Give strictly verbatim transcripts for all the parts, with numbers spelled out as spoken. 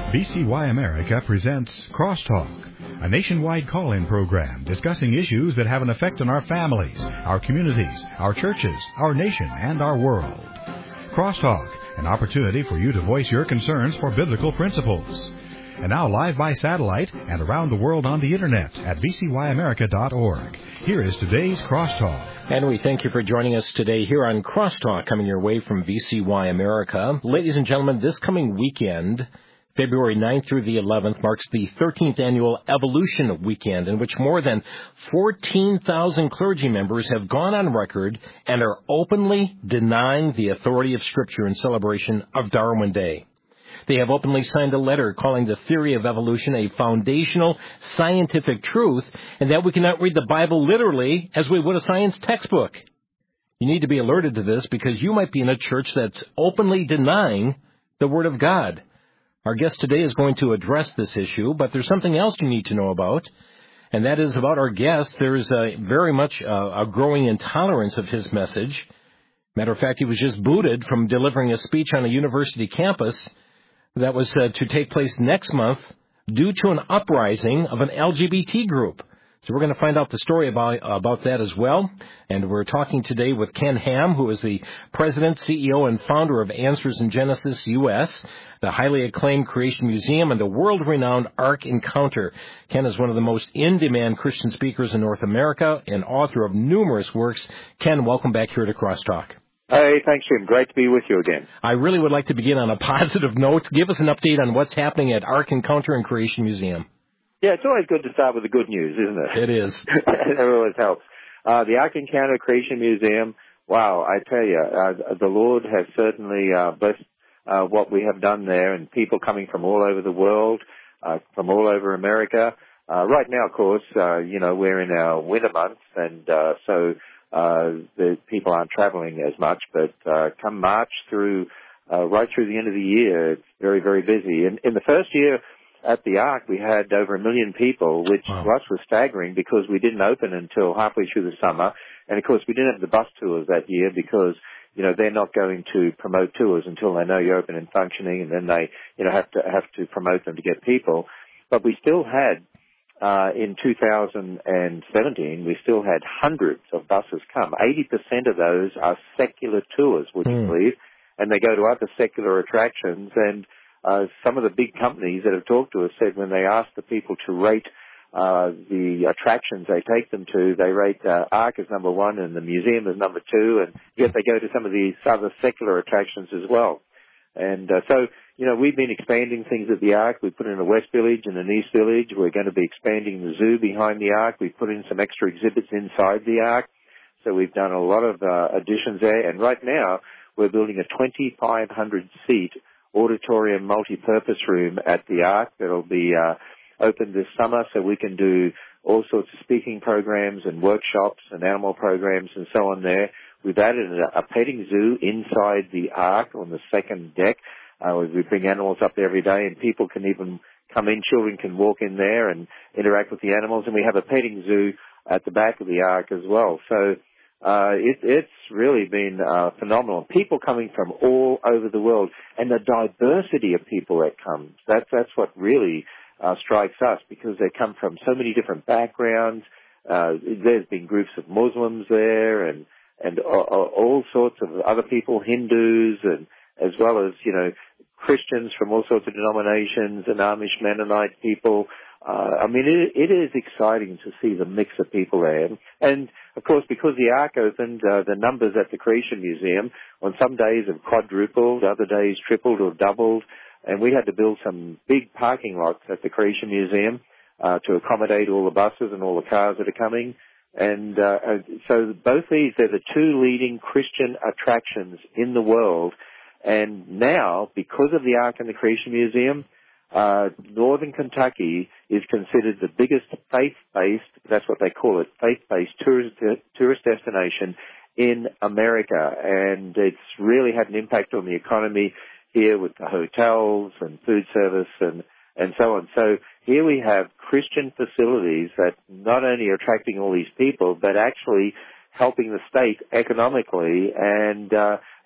V C Y America presents Crosstalk, a nationwide call-in program discussing issues that have an effect on our families, our communities, our churches, our nation, and our world. Crosstalk, an opportunity for you to voice your concerns for biblical principles. And now live by satellite and around the world on the Internet at v c y america dot org. Here is today's Crosstalk. And we thank you for joining us today here on Crosstalk, coming your way from V C Y America. Ladies and gentlemen, this coming weekend, February ninth through the eleventh, marks the thirteenth annual Evolution Weekend, in which more than fourteen thousand clergy members have gone on record and are openly denying the authority of Scripture in celebration of Darwin Day. They have openly signed a letter calling the theory of evolution a foundational scientific truth, and that we cannot read the Bible literally as we would a science textbook. You need to be alerted to this because you might be in a church that's openly denying the Word of God. Our guest today is going to address this issue, but there's something else you need to know about, and that is about our guest. There's a, very much a, a growing intolerance of his message. Matter of fact, he was just booted from delivering a speech on a university campus that was uh, to take place next month due to an uprising of an L G B T group. So we're going to find out the story about about that as well. And we're talking today with Ken Ham, who is the president, C E O, and founder of Answers in Genesis U S, the highly acclaimed Creation Museum, and the world-renowned Ark Encounter. Ken is one of the most in-demand Christian speakers in North America and author of numerous works. Ken, welcome back here to Crosstalk. Hey, thanks, Jim. Great to be with you again. I really would like to begin on a positive note. Give us an update on what's happening at Ark Encounter and Creation Museum. Yeah, it's always good to start with the good news, isn't it? It is. It always helps. Uh, the Ark Encounter Creation Museum, wow, I tell you, uh, the Lord has certainly uh, blessed uh, what we have done there, and people coming from all over the world, uh, from all over America. Uh, right now, of course, uh, you know, we're in our winter months, and uh, so uh, the people aren't traveling as much, but uh, come March through, uh, right through the end of the year, it's very, very busy. In, in the first year at the Ark, we had over a million people, which wow. to us was staggering because we didn't open until halfway through the summer. And, of course, we didn't have the bus tours that year because, you know, they're not going to promote tours until they know you're open and functioning, and then they, you know, have to have to promote them to get people. But we still had, uh, in two thousand seventeen, we still had hundreds of buses come. eighty percent of those are secular tours, would you mm. believe? And they go to other secular attractions, and Uh, some of the big companies that have talked to us said when they ask the people to rate uh, the attractions they take them to, they rate uh, Ark as number one and the museum as number two, and yet they go to some of these other secular attractions as well. And uh, so, you know, we've been expanding things at the Ark. We put in a West Village and an East Village. We're going to be expanding the zoo behind the Ark. We've put in some extra exhibits inside the Ark. So we've done a lot of uh, additions there. And right now, we're building a twenty-five hundred seat auditorium multi-purpose room at the Ark that'll be uh, open this summer, so we can do all sorts of speaking programs and workshops and animal programs and so on there. We've added a, a petting zoo inside the Ark on the second deck. Uh, we bring animals up there every day, and people can even come in. Children can walk in there and interact with the animals, and we have a petting zoo at the back of the Ark as well. So Uh, it, it's really been uh, phenomenal. People coming from all over the world, and the diversity of people that comes. That's that's what really uh, strikes us, because they come from so many different backgrounds. Uh, there's been groups of Muslims there, and and all, all sorts of other people, Hindus, and as well as you know Christians from all sorts of denominations, and Amish Mennonite people. Uh, I mean, it, it is exciting to see the mix of people there. And, of course, because the Ark opened, uh, the numbers at the Creation Museum on some days have quadrupled, other days tripled or doubled. And we had to build some big parking lots at the Creation Museum uh, to accommodate all the buses and all the cars that are coming. And uh, so both these, they're the two leading Christian attractions in the world. And now, because of the Ark and the Creation Museum, Uh, Northern Kentucky is considered the biggest faith-based, that's what they call it, faith-based tourist, tourist destination in America. And it's really had an impact on the economy here with the hotels and food service and, and so on. So here we have Christian facilities that not only are attracting all these people, but actually helping the state economically, and uh,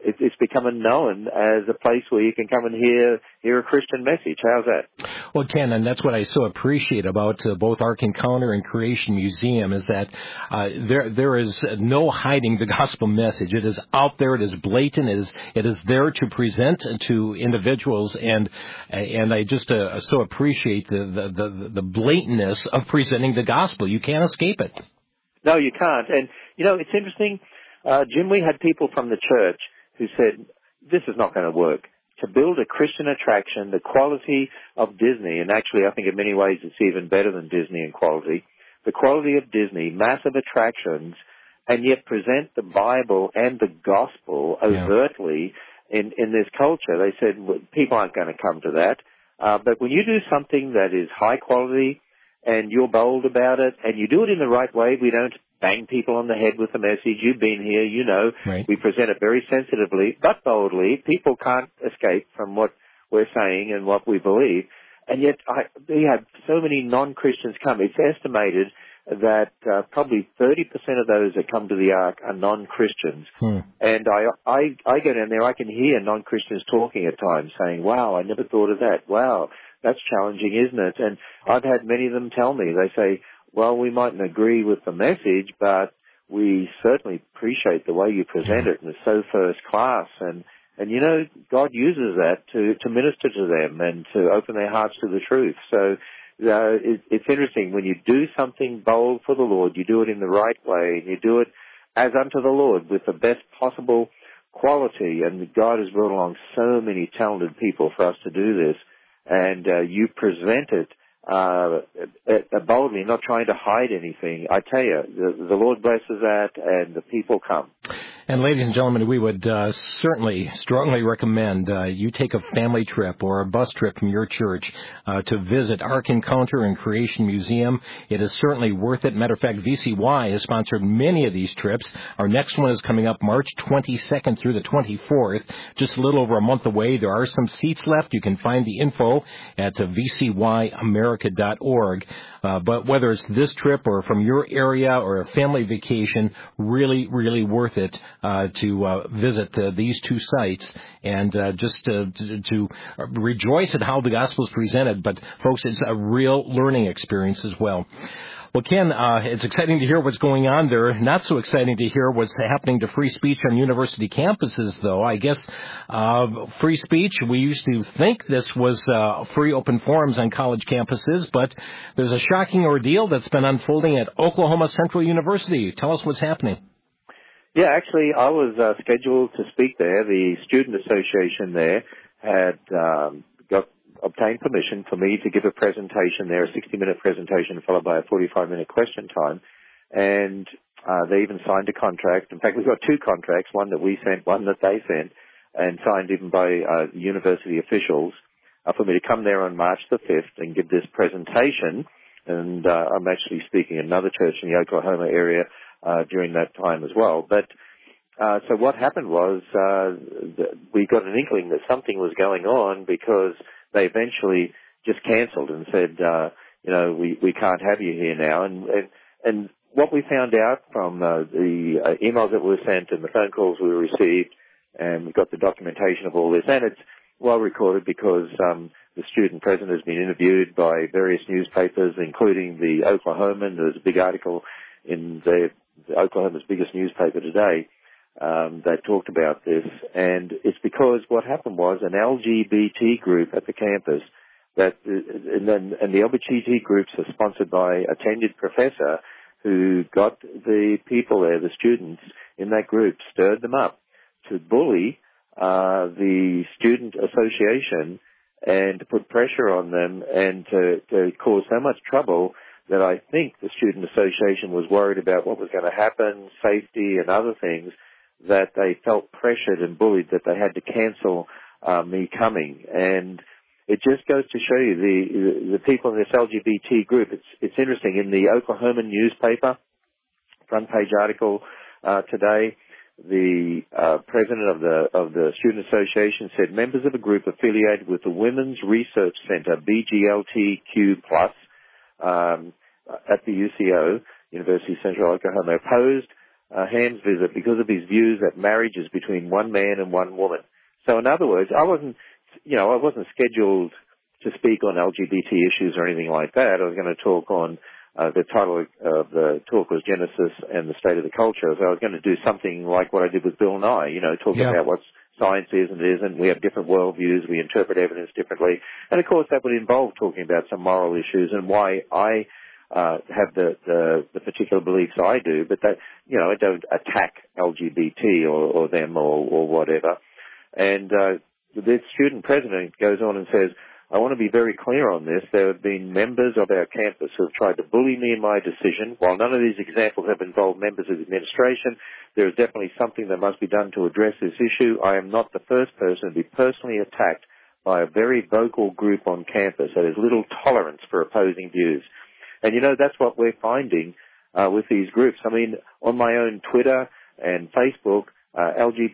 it, it's becoming known as a place where you can come and hear hear a Christian message. How's that? Well, Ken, and that's what I so appreciate about uh, both Ark Encounter and Creation Museum is that uh, there there is no hiding the gospel message. It is out there. It is blatant. It is it is there to present to individuals, and and I just uh, so appreciate the, the the the blatantness of presenting the gospel. You can't escape it. No, you can't. And you know, it's interesting, uh, Jim. We had people from the church who said this is not going to work. To build a Christian attraction, the quality of Disney, and actually I think in many ways it's even better than Disney in quality, the quality of Disney, massive attractions, and yet present the Bible and the gospel overtly yeah. in, in this culture. They said, well, people aren't going to come to that. Uh, but when you do something that is high quality and you're bold about it and you do it in the right way, we don't bang people on the head with the message. You've been here, you know. Right. We present it very sensitively, but boldly. People can't escape from what we're saying and what we believe. And yet I, we have so many non-Christians come. It's estimated that uh, probably thirty percent of those that come to the Ark are non-Christians. Hmm. And I, I, I go down there, I can hear non-Christians talking at times saying, wow, I never thought of that. Wow, that's challenging, isn't it? And I've had many of them tell me, they say, well, we mightn't agree with the message, but we certainly appreciate the way you present it, and it's so first class. And, and you know, God uses that to, to minister to them and to open their hearts to the truth. So uh, it, it's interesting. When you do something bold for the Lord, you do it in the right way, and you do it as unto the Lord with the best possible quality. And God has brought along so many talented people for us to do this, and uh, you present it Uh, uh, boldly, not trying to hide anything. I tell you, the, the Lord blesses that, and the people come. And ladies and gentlemen, we would uh, certainly strongly recommend uh, you take a family trip or a bus trip from your church uh, to visit Ark Encounter and Creation Museum. It is certainly worth it. Matter of fact, V C Y has sponsored many of these trips. Our next one is coming up March twenty-second through the twenty-fourth, just a little over a month away. There are some seats left. You can find the info at uh, v c y america dot org. Uh, but whether it's this trip or from your area or a family vacation, really, really worth it uh, to uh, visit uh, these two sites and uh, just uh, to, to rejoice at how the gospel is presented. But, folks, it's a real learning experience as well. Well, Ken, uh, it's exciting to hear what's going on there. Not so exciting to hear what's happening to free speech on university campuses, though. I guess uh, free speech, we used to think this was uh, free open forums on college campuses, but there's a shocking ordeal that's been unfolding at Oklahoma Central University. Tell us what's happening. Yeah, actually, I was uh, scheduled to speak there. The Student Association there had um, got obtained permission for me to give a presentation there, a sixty-minute presentation followed by a forty-five minute question time. And uh, they even signed a contract. In fact, we've got two contracts, one that we sent, one that they sent, and signed even by uh, university officials uh, for me to come there on March the fifth and give this presentation. And uh, I'm actually speaking at another church in the Oklahoma area uh, during that time as well. But uh, so what happened was uh, the, we got an inkling that something was going on because they eventually just cancelled and said, uh, you know, we, we can't have you here now. And, and, and what we found out from uh, the uh, emails that were sent and the phone calls we received, and we got the documentation of all this, and it's well recorded because um, the student president has been interviewed by various newspapers, including the Oklahoman. There's a big article in the, the Oklahoma's biggest newspaper today Um, that talked about this, and it's because what happened was an L G B T group at the campus that, and then, and the L G B T groups are sponsored by a tenured professor who got the people there, the students in that group, stirred them up to bully uh, the student association and to put pressure on them and to, to cause so much trouble that I think the student association was worried about what was going to happen, safety and other things, that they felt pressured and bullied that they had to cancel uh, me coming. And it just goes to show you the the people in this L G B T group. It's it's interesting. In the Oklahoma newspaper, front page article uh, today, the uh, president of the of the Student Association said members of a group affiliated with the Women's Research Center, B G L T Q plus, um, at the U C O, University of Central Oklahoma, opposed uh, Ham's visit because of his views that marriage is between one man and one woman. So in other words, I wasn't, you know, I wasn't scheduled to speak on L G B T issues or anything like that. I was going to talk on, uh, the title of the talk was Genesis and the State of the Culture. So I was going to do something like what I did with Bill Nye, you know, talk yeah. about what science is and isn't. We have different worldviews. We interpret evidence differently. And of course that would involve talking about some moral issues and why I uh, have the, the, the particular beliefs I do, but that, you know, I don't attack L G B T or, or them or, or whatever. And, uh, the student president goes on and says, I want to be very clear on this. There have been members of our campus who have tried to bully me in my decision. While none of these examples have involved members of the administration, there is definitely something that must be done to address this issue. I am not the first person to be personally attacked by a very vocal group on campus that has little tolerance for opposing views. And, you know, that's what we're finding uh, with these groups. I mean, on my own Twitter and Facebook, uh, L G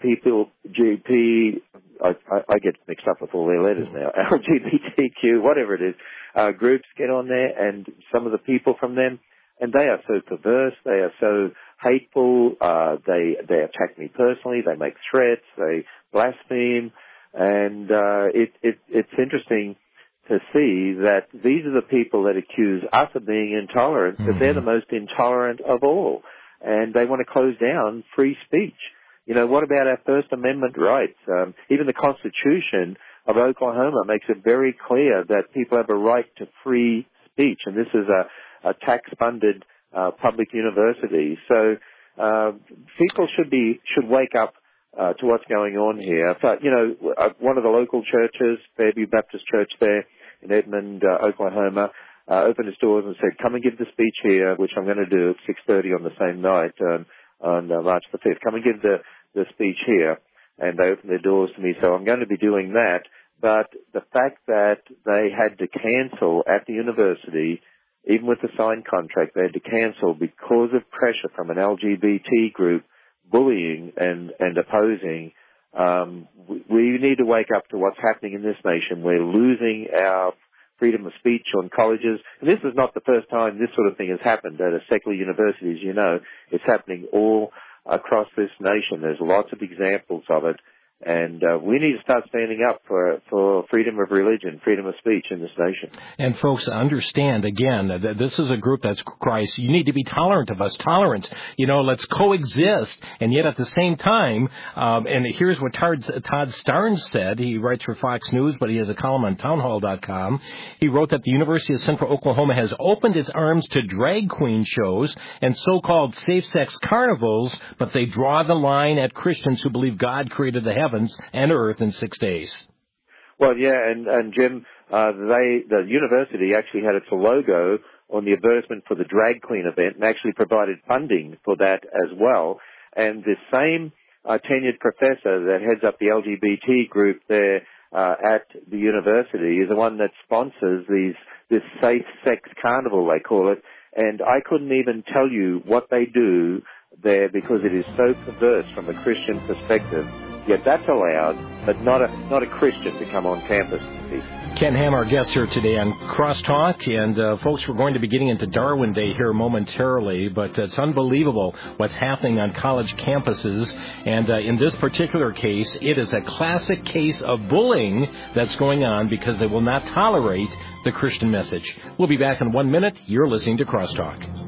B T, I, I, I get mixed up with all their letters now, L G B T Q, whatever it is, uh, groups get on there, and some of the people from them, and they are so perverse, they are so hateful, uh, they, they attack me personally, they make threats, they blaspheme, and, uh, it, it, it's interesting to see that these are the people that accuse us of being intolerant, mm-hmm. but they're the most intolerant of all, and they want to close down free speech. You know, what about our First Amendment rights? Um, even the Constitution of Oklahoma makes it very clear that people have a right to free speech, and this is a, a tax-funded uh, public university. So uh, people should be should wake up uh, to what's going on here. But you know, uh, one of the local churches, Fairview Baptist Church there in Edmond, uh, Oklahoma, uh, opened its doors and said, "Come and give the speech here," which I'm going to do at six thirty on the same night um, on uh, March the fifth. Come and give the the speech here, and they opened their doors to me, so I'm going to be doing that. But the fact that they had to cancel at the university, even with the signed contract, they had to cancel because of pressure from an L G B T group bullying and, and opposing, um, we, we need to wake up to what's happening in this nation. We're losing our freedom of speech on colleges. And this is not the first time this sort of thing has happened at a secular university, as you know. It's happening all across this nation. There's lots of examples of it, and uh, we need to start standing up for for freedom of religion, freedom of speech in this nation. And folks, understand again that this is a group that's Christ. You need to be tolerant of us. Tolerance. You know, let's coexist, and yet at the same time, um, and here's what Todd, Todd Starnes said. He writes for Fox News, but he has a column on townhall dot com. He wrote that the University of Central Oklahoma has opened its arms to drag queen shows and so-called safe-sex carnivals, but they draw the line at Christians who believe God created the heavens and earth in six days. Well, yeah, and, and Jim, uh, they, the university actually had its logo on the advertisement for the drag queen event and actually provided funding for that as well. And the same uh, tenured professor that heads up the L G B T group there uh, at the university is the one that sponsors these this safe sex carnival, they call it. And I couldn't even tell you what they do there because it is so perverse from a Christian perspective. Yet that's allowed, but not a not a Christian to come on campus. Ken Ham, our guest here today on Crosstalk, and uh, folks, we're going to be getting into Darwin Day here momentarily, but it's unbelievable what's happening on college campuses, and uh, in this particular case, it is a classic case of bullying that's going on because they will not tolerate the Christian message. We'll be back in one minute. You're listening to Crosstalk.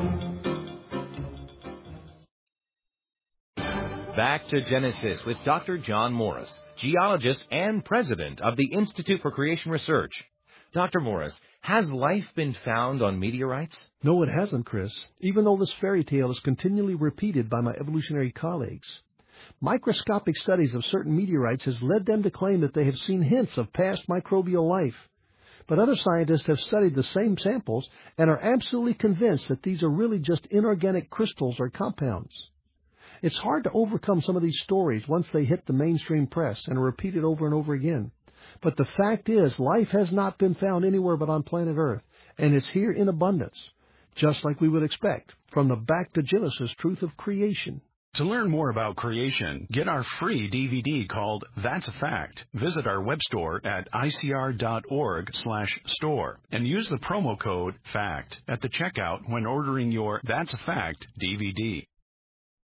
Back to Genesis with Doctor John Morris, geologist and president of the Institute for Creation Research. Doctor Morris, has life been found on meteorites? No, it hasn't, Chris, even though this fairy tale is continually repeated by my evolutionary colleagues. Microscopic studies of certain meteorites has led them to claim that they have seen hints of past microbial life. But other scientists have studied the same samples and are absolutely convinced that these are really just inorganic crystals or compounds. It's hard to overcome some of these stories once they hit the mainstream press and are repeated over and over again. But the fact is, life has not been found anywhere but on planet Earth, and it's here in abundance, just like we would expect from the Back to Genesis Truth of Creation. To learn more about creation, get our free D V D called That's a Fact. Visit our web store at I C R dot org slash store and use the promo code FACT at the checkout when ordering your That's a Fact D V D.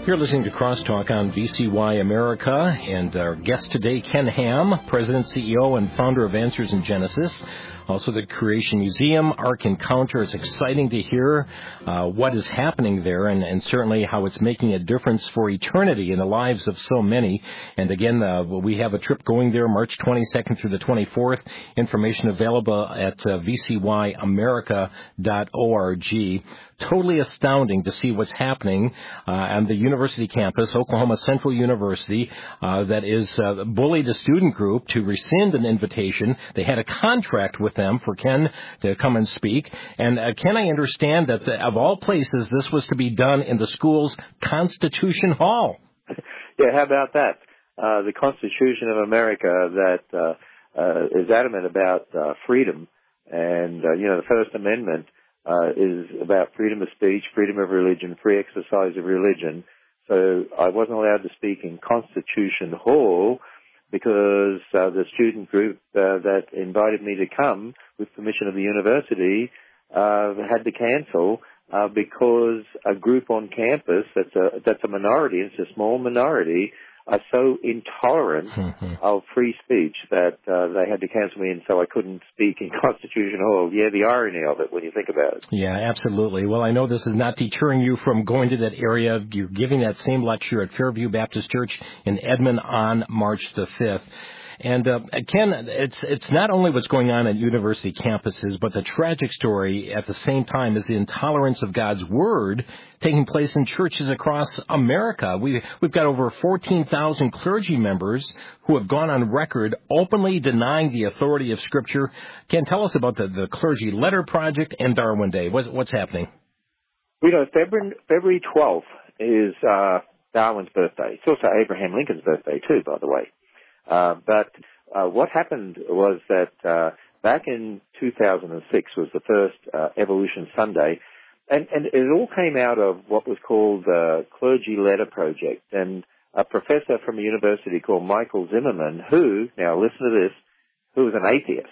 You're listening to Crosstalk on V C Y America, and our guest today, Ken Ham, President, C E O, and founder of Answers in Genesis. Also the Creation Museum, Ark Encounter. It's exciting to hear uh, what is happening there, and, and certainly how it's making a difference for eternity in the lives of so many. And again, uh, we have a trip going there March twenty-second through the twenty-fourth. Information available at uh, v c y america dot org. Totally astounding to see what's happening uh, on the university campus, Oklahoma Central University, uh, that is uh, bullied a student group to rescind an invitation. They had a contract with them for Ken to come and speak. And uh, Ken, I understand that the, of all places, this was to be done in the school's Constitution Hall. Yeah, how about that? Uh, the Constitution of America that uh, uh, is adamant about uh, freedom, and uh, you know, the First Amendment uh, is about freedom of speech, freedom of religion, free exercise of religion. So I wasn't allowed to speak in Constitution Hall because uh, the student group uh, that invited me to come with permission of the university uh, had to cancel uh, because a group on campus that's a that's a minority, it's a small minority, are so intolerant mm-hmm. of free speech that uh, they had to cancel me, and so I couldn't speak in Constitution Hall. Yeah, the irony of it when you think about it. Yeah, absolutely. Well, I know this is not deterring you from going to that area. You're giving that same lecture at Fairview Baptist Church in Edmond on March the fifth. And, uh, Ken, it's it's not only what's going on at university campuses, but the tragic story at the same time is the intolerance of God's Word taking place in churches across America. We, we've got over fourteen thousand clergy members who have gone on record openly denying the authority of Scripture. Ken, tell us about the, the Clergy Letter Project and Darwin Day. What, what's happening? You know, February, February twelfth is uh, Darwin's birthday. It's also Abraham Lincoln's birthday, too, by the way. Uh, but uh, what happened was that uh, back in two thousand six was the first uh, Evolution Sunday, and, and it all came out of what was called the Clergy Letter Project. And a professor from a university called Michael Zimmerman, who, now listen to this, who was an atheist,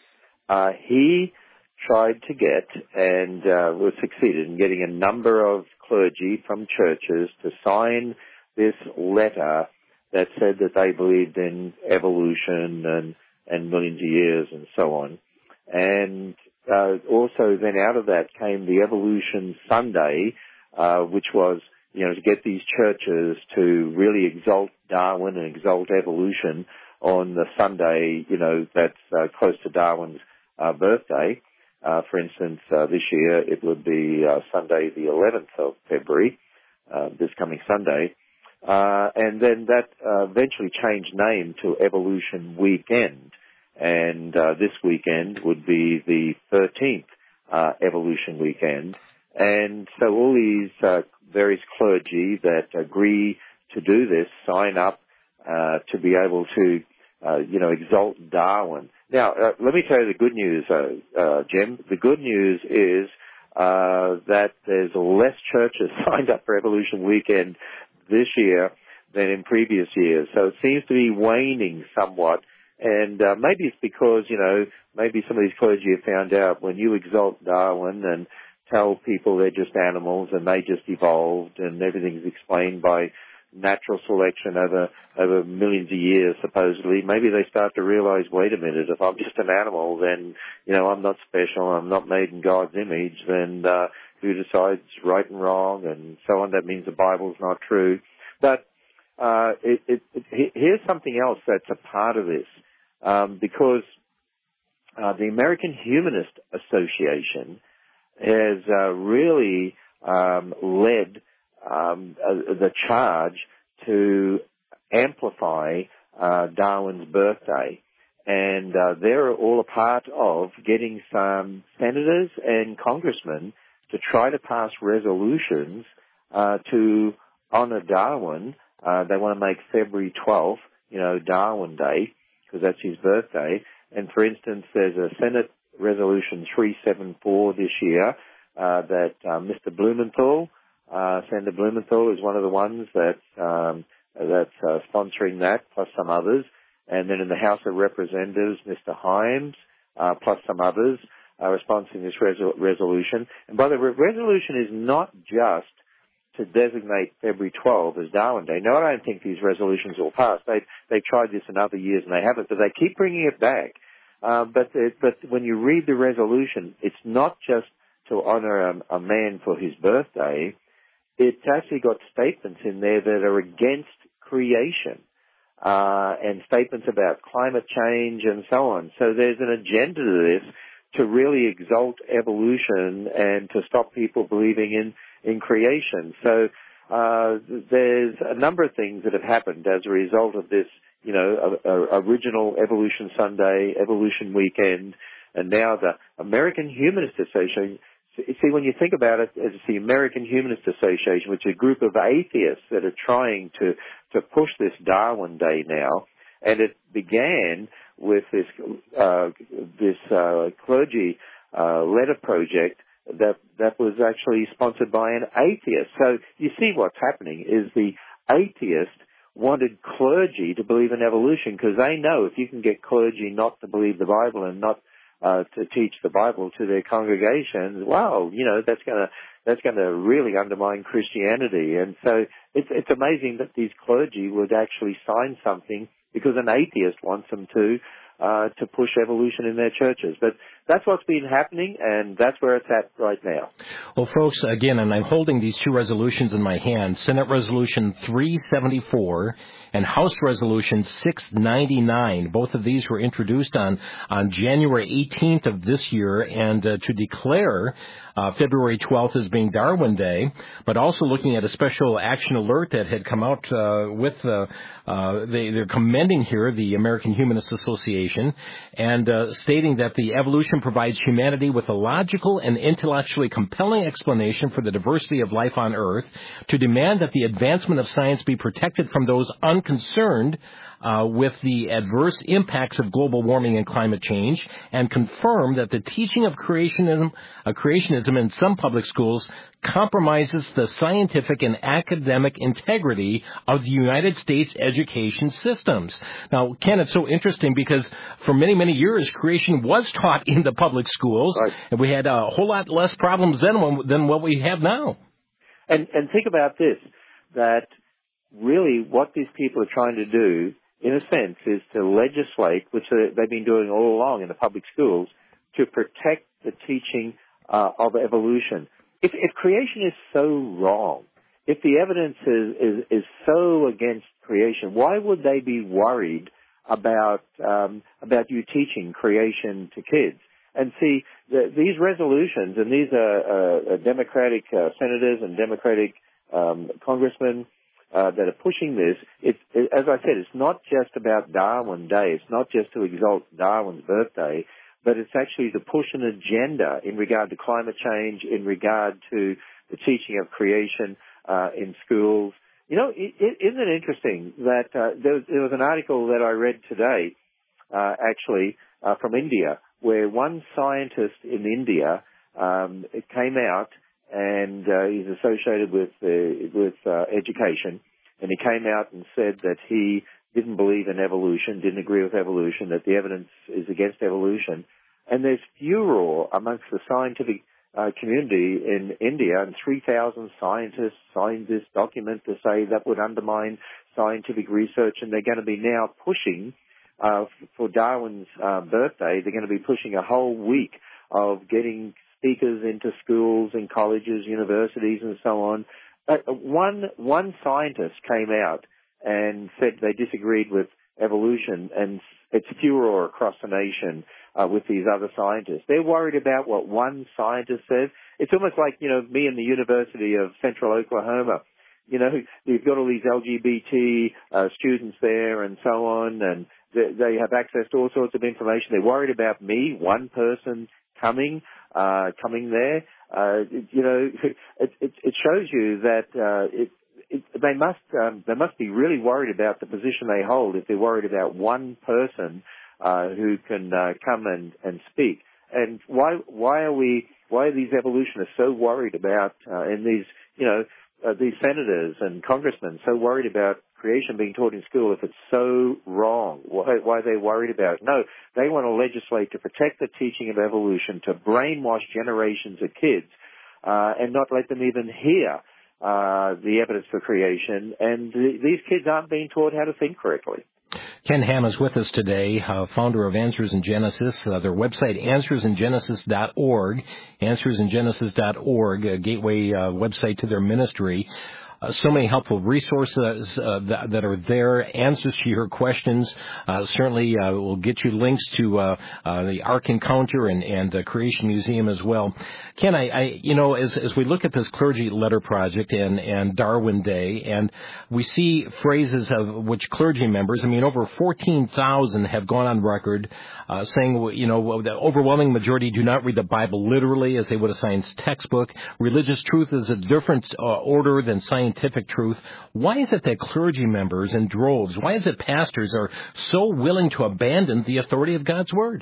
uh, he tried to get and uh, was succeeded in getting a number of clergy from churches to sign this letter that said that they believed in evolution and, and millions of years and so on. And uh, also then out of that came the Evolution Sunday, uh, which was, you know, to get these churches to really exalt Darwin and exalt evolution on the Sunday, you know, that's uh, close to Darwin's uh, birthday. Uh, for instance, uh, this year it would be uh, Sunday the eleventh of February, uh, this coming Sunday. Uh, and then that uh, eventually changed name to Evolution Weekend. And uh, this weekend would be the thirteenth uh, Evolution Weekend. And so all these uh, various clergy that agree to do this sign up uh, to be able to, uh, you know, exalt Darwin. Now, uh, let me tell you the good news, uh, uh, Jim. The good news is uh, that there's less churches signed up for Evolution Weekend this year than in previous years. So it seems to be waning somewhat. And uh, maybe it's because, you know, maybe some of these clergy have found out when you exalt Darwin and tell people they're just animals and they just evolved and everything's explained by natural selection over over millions of years, supposedly, maybe they start to realize, wait a minute, if I'm just an animal, then, you know, I'm not special, I'm not made in God's image, then uh, who decides right and wrong and so on? That means the Bible's not true. But uh, it, it, it, here's something else that's a part of this, um, because uh, the American Humanist Association has uh, really um, led um, uh, the charge to amplify uh, Darwin's birthday. And uh, they're all a part of getting some senators and congressmen to try to pass resolutions uh, to honor Darwin. Uh, they want to make February twelfth, you know, Darwin Day, because that's his birthday. And for instance, there's a Senate Resolution three seventy-four this year uh, that uh, Mister Blumenthal, uh, Senator Blumenthal is one of the ones that um, that's uh, sponsoring that, plus some others. And then in the House of Representatives, Mister Himes, uh, plus some others, are sponsoring this resol- resolution. And by the way, resolution is not just to designate February twelfth as Darwin Day. Now, I don't think these resolutions will pass. They, they've tried this in other years and they haven't, but they keep bringing it back. Uh, but, it, but when you read the resolution, it's not just to honor a, a man for his birthday. It's actually got statements in there that are against creation, uh, and statements about climate change and so on. So there's an agenda to this to really exalt evolution and to stop people believing in, in creation. So uh, there's a number of things that have happened as a result of this, you know, a, a original Evolution Sunday, Evolution Weekend, and now the American Humanist Association. See, when you think about it, it's the American Humanist Association, which is a group of atheists that are trying to, to push this Darwin Day now. And it began with this uh, this uh, clergy uh, letter project that that was actually sponsored by an atheist. So you see what's happening is the atheist wanted clergy to believe in evolution because they know if you can get clergy not to believe the Bible and not uh, to teach the Bible to their congregations, wow, you know, that's going to that's going to really undermine Christianity. And so it's it's amazing that these clergy would actually sign something because an atheist wants them to, uh, to push evolution in their churches. But that's what's been happening, and that's where it's at right now. Well, folks, again, and I'm holding these two resolutions in my hand, Senate Resolution three seventy-four and House Resolution six ninety-nine. Both of these were introduced on, on January eighteenth of this year, and uh, to declare uh, February twelfth as being Darwin Day, but also looking at a special action alert that had come out uh, with, uh, uh, they, they're commending here the American Humanist Association, and uh, stating that the evolution provides humanity with a logical and intellectually compelling explanation for the diversity of life on Earth, to demand that the advancement of science be protected from those unconcerned uh, with the adverse impacts of global warming and climate change, and confirm that the teaching of creationism, uh, creationism in some public schools compromises the scientific and academic integrity of the United States education systems. Now, Ken, it's so interesting because for many, many years, creation was taught in the public schools, right, and we had a whole lot less problems then than what we have now. And, and think about this, that really what these people are trying to do, in a sense, is to legislate, which they've been doing all along in the public schools, to protect the teaching uh, of evolution. If, if creation is so wrong, if the evidence is, is, is so against creation, why would they be worried about um, about you teaching creation to kids? And see, the, these resolutions, and these are uh, Democratic uh, senators and Democratic um, congressmen uh, that are pushing this, it's, it, as I said, it's not just about Darwin Day. It's not just to exalt Darwin's birthday, but it's actually to push an agenda in regard to climate change, in regard to the teaching of creation uh, in schools. You know, it, it, isn't it interesting that uh, there, was, there was an article that I read today, uh, actually, uh, from India, where one scientist in India um, it came out, and uh, he's associated with uh, with uh, education, and he came out and said that he didn't believe in evolution, didn't agree with evolution, that the evidence is against evolution. And there's furor amongst the scientific uh, community in India, and three thousand scientists signed this document to say that would undermine scientific research, and they're going to be now pushing, uh, for Darwin's uh, birthday, they're going to be pushing a whole week of getting speakers into schools and colleges, universities, and so on. But one, one scientist came out and said they disagreed with evolution, and it's furor across the nation uh, with these other scientists. They're worried about what one scientist says. It's almost like, you know, me and the University of Central Oklahoma. You know, you've got all these L G B T uh, students there and so on, and they, they have access to all sorts of information. They're worried about me, one person coming, uh, coming there. Uh, you know, it, it, it shows you that uh, it, it, they must um, they must be really worried about the position they hold if they're worried about one person uh, who can uh, come and, and speak. And why why are we why are these evolutionists so worried about uh, and these you know uh, these senators and congressmen so worried about creation being taught in school if it's so wrong? Why, why are they worried about it? No, they want to legislate to protect the teaching of evolution, to brainwash generations of kids, uh, and not let them even hear uh, the evidence for creation, and th- these kids aren't being taught how to think correctly. Ken Ham is with us today, uh, founder of Answers in Genesis. Uh, their website, answers in genesis dot org, answers in genesis dot org, a gateway uh, website to their ministry. Uh, so many helpful resources uh, that, that are there, answers to your questions. Uh, certainly, uh, we'll get you links to uh, uh, the Ark Encounter and, and the Creation Museum as well. Ken, I, I, you know, as, as we look at this Clergy Letter Project and, and Darwin Day, and we see phrases of which clergy members, I mean, over fourteen thousand have gone on record uh, saying, you know, the overwhelming majority do not read the Bible literally as they would a science textbook. Religious truth is a different uh, order than science. Scientific truth. Why is it that clergy members in droves, why is it pastors are so willing to abandon the authority of God's Word?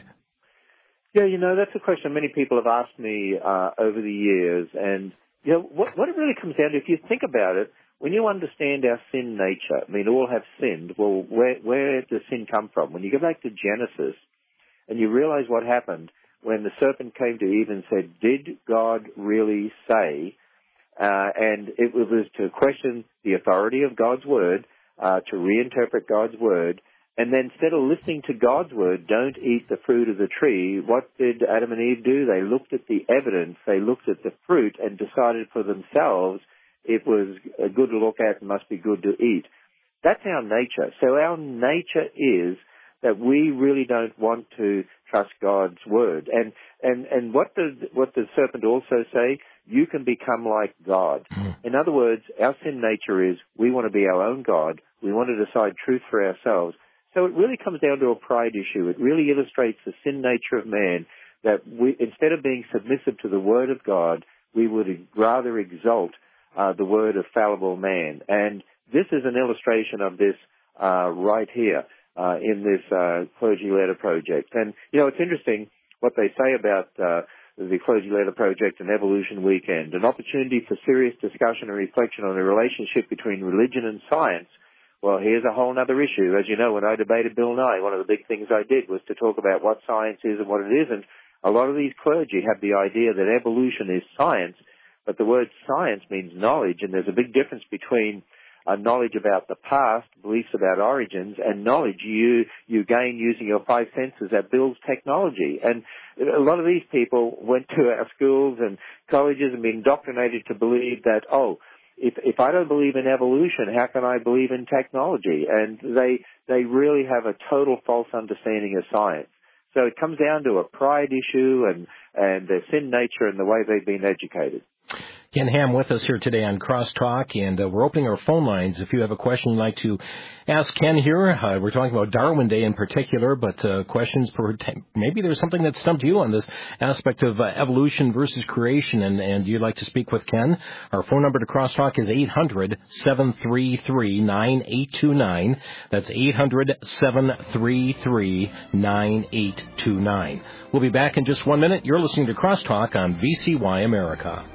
Yeah, you know, that's a question many people have asked me uh, over the years. And, you know, what, what it really comes down to, if you think about it, when you understand our sin nature, I mean, all have sinned, well, where, where does sin come from? When you go back to Genesis and you realize what happened when the serpent came to Eve and said, did God really say? Uh, and it was to question the authority of God's Word, uh, to reinterpret God's Word, and then instead of listening to God's Word, don't eat the fruit of the tree, what did Adam and Eve do? They looked at the evidence, they looked at the fruit, and decided for themselves it was good to look at and must be good to eat. That's our nature. So our nature is that we really don't want to trust God's Word. And and and what does what does the serpent also say? You can become like God. Mm. In other words, our sin nature is we want to be our own God. We want to decide truth for ourselves. So it really comes down to a pride issue. It really illustrates the sin nature of man, that we, instead of being submissive to the Word of God, we would rather exalt uh, the word of fallible man. And this is an illustration of this uh, right here uh, in this uh, Clergy Letter Project. And, you know, it's interesting what they say about uh, the Clergy Letter Project and Evolution Weekend, an opportunity for serious discussion and reflection on the relationship between religion and science. Well, here's a whole other issue. As you know, when I debated Bill Nye, one of the big things I did was to talk about what science is and what it isn't. A lot of these clergy have the idea that evolution is science, but the word science means knowledge, and there's a big difference between uh, knowledge about the past, beliefs about origins, and knowledge you you gain using your five senses that builds technology. And a lot of these people went to our schools and colleges and been indoctrinated to believe that, oh, if if I don't believe in evolution, how can I believe in technology? And they they really have a total false understanding of science. So it comes down to a pride issue and, and their sin nature and the way they've been educated. Ken Ham with us here today on Crosstalk, and uh, we're opening our phone lines. If you have a question you'd like to ask Ken here, uh, we're talking about Darwin Day in particular, but uh, questions, per maybe there's something that stumped you on this aspect of uh, evolution versus creation, and, and you'd like to speak with Ken. Our phone number to Crosstalk is eight hundred, seven three three, nine eight two nine. That's eight hundred, seven three three, nine eight two nine. We'll be back in just one minute. You're listening to Crosstalk on V C Y America.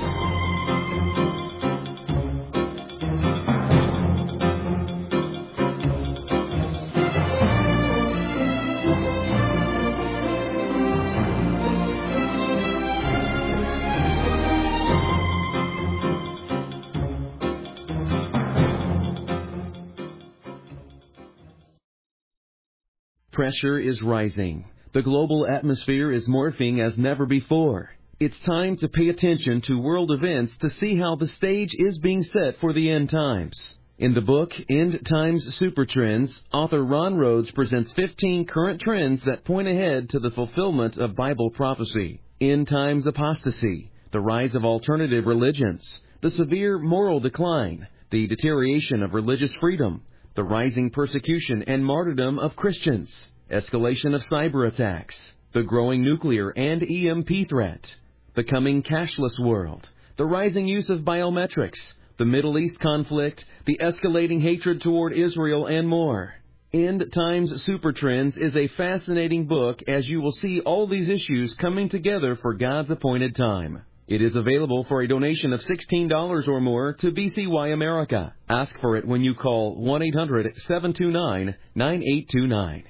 Pressure is rising. The global atmosphere is morphing as never before. It's time to pay attention to world events to see how the stage is being set for the end times. In the book, End Times Super Trends, author Ron Rhodes presents fifteen current trends that point ahead to the fulfillment of Bible prophecy. End Times apostasy, the rise of alternative religions, the severe moral decline, the deterioration of religious freedom, the rising persecution and martyrdom of Christians, escalation of cyber attacks, the growing nuclear and E M P threat, the coming cashless world, the rising use of biometrics, the Middle East conflict, the escalating hatred toward Israel, and more. End Times Super Trends is a fascinating book as you will see all these issues coming together for God's appointed time. It is available for a donation of sixteen dollars or more to V C Y America. Ask for it when you call one eight hundred, seven two nine, nine eight two nine.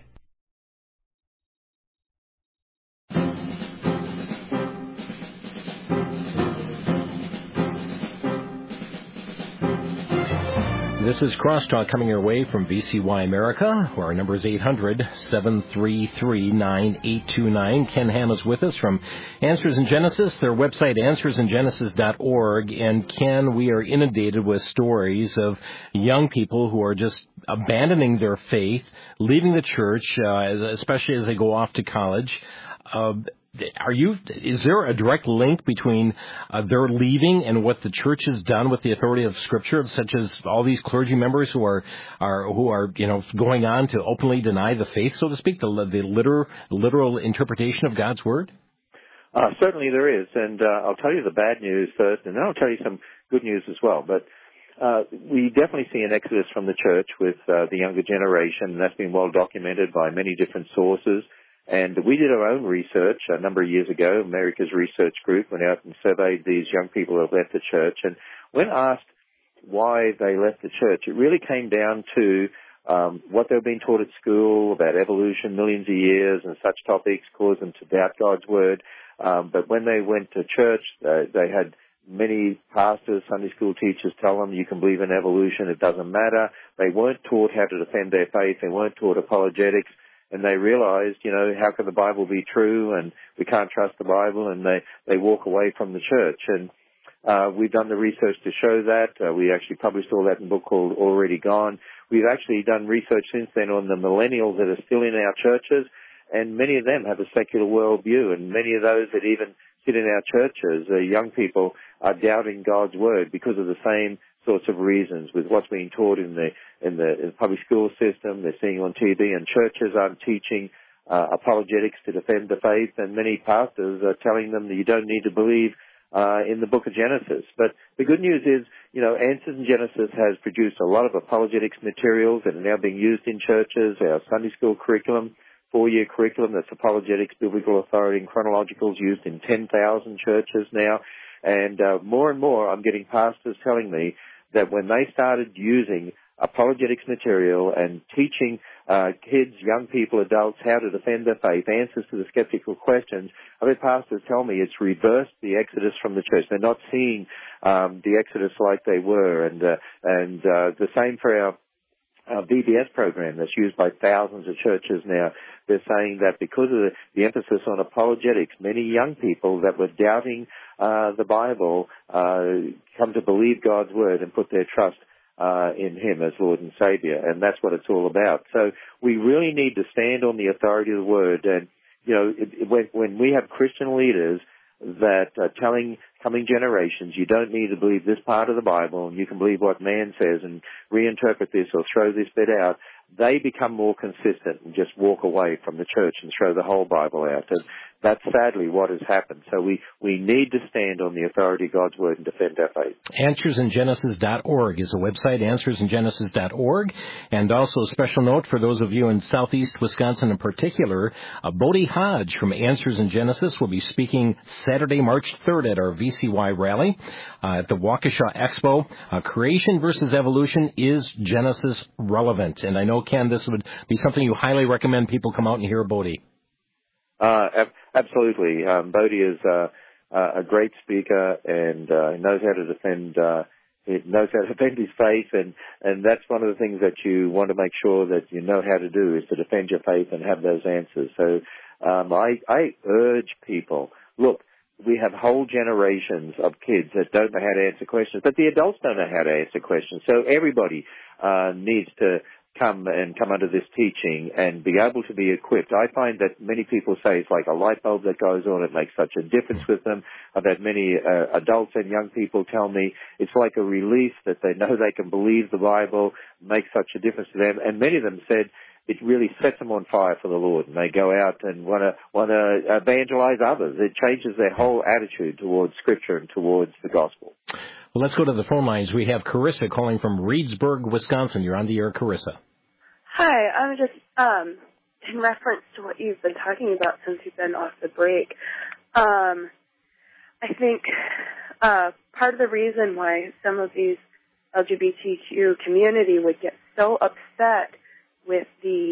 This is Crosstalk coming your way from V C Y America, where our number is eight hundred, seven three three, nine eight two nine. Ken Ham is with us from Answers in Genesis, their website, answers in genesis dot org. And Ken, we are inundated with stories of young people who are just abandoning their faith, leaving the church, uh, especially as they go off to college. Uh, Are you? Is there a direct link between uh, their leaving and what the church has done with the authority of Scripture, such as all these clergy members who are, are who are you know going on to openly deny the faith, so to speak, the the literal literal interpretation of God's word? Uh, certainly there is, and uh, I'll tell you the bad news first, and then I'll tell you some good news as well. But uh, we definitely see an exodus from the church with uh, the younger generation, and that's been well documented by many different sources. And we did our own research a number of years ago. America's Research Group went out and surveyed these young people who have left the church. And when asked why they left the church, it really came down to um, what they were being taught at school about evolution, millions of years, and such topics caused them to doubt God's word. Um, but when they went to church, uh, they had many pastors, Sunday school teachers tell them you can believe in evolution, it doesn't matter. They weren't taught how to defend their faith. They weren't taught apologetics. And they realized, you know, how can the Bible be true, and we can't trust the Bible, and they, they walk away from the church. And uh, we've done the research to show that. Uh, we actually published all that in a book called Already Gone. We've actually done research since then on the millennials that are still in our churches, and many of them have a secular worldview, and many of those that even sit in our churches, uh, young people, are doubting God's word because of the same sorts of reasons with what's being taught in the in the, in the public school system. They're seeing on T V, and churches aren't teaching uh, apologetics to defend the faith, and many pastors are telling them that you don't need to believe uh, in the book of Genesis. But the good news is, you know, Answers in Genesis has produced a lot of apologetics materials that are now being used in churches. Our Sunday school curriculum, four-year curriculum, that's apologetics, biblical authority, and chronologicals, used in ten thousand churches now. And uh, more and more I'm getting pastors telling me that when they started using apologetics material and teaching uh, kids, young people, adults how to defend their faith, answers to the skeptical questions, I've had pastors tell me it's reversed the exodus from the church. They're not seeing um, the exodus like they were. And, uh, and uh, the same for our Uh, V B S program that's used by thousands of churches now. They're saying that because of the, the emphasis on apologetics, many young people that were doubting uh, the Bible uh, come to believe God's word and put their trust uh, in Him as Lord and Savior, and that's what it's all about. So we really need to stand on the authority of the word. And you know, it, it, when, when we have Christian leaders that are telling coming generations, you don't need to believe this part of the Bible, and you can believe what man says and reinterpret this or throw this bit out, they become more consistent and just walk away from the church and throw the whole Bible out. And that's sadly what has happened. So we, we need to stand on the authority of God's word and defend our faith. answers in genesis dot org is the website, answers in genesis dot org. And also a special note for those of you in southeast Wisconsin in particular, uh, Bodie Hodge from Answers in Genesis will be speaking Saturday, March third at our V C Y rally uh, at the Waukesha Expo. Uh, Creation versus Evolution, is Genesis relevant? And I know, Ken, this would be something you highly recommend people come out and hear Bodie. Uh, ab- absolutely. Um, Bodie is uh, uh, a great speaker and uh, knows how to defend uh, he knows how to defend his faith, and, and that's one of the things that you want to make sure that you know how to do, is to defend your faith and have those answers. So um, I, I urge people, look, we have whole generations of kids that don't know how to answer questions, but the adults don't know how to answer questions. So everybody uh, needs to come and come under this teaching and be able to be equipped. I find that many people say it's like a light bulb that goes on. It makes such a difference with them. I've had many uh, adults and young people tell me it's like a relief that they know they can believe the Bible, makes such a difference to them. And many of them said it really sets them on fire for the Lord, and they go out and want to want to evangelize others. It changes their whole attitude towards Scripture and towards the gospel. Well, let's go to the phone lines. We have Carissa calling from Reedsburg, Wisconsin. You're on the air, Carissa. Hi, I'm just um, in reference to what you've been talking about since you've been off the break. Um, I think uh, part of the reason why some of these L G B T Q community would get so upset with the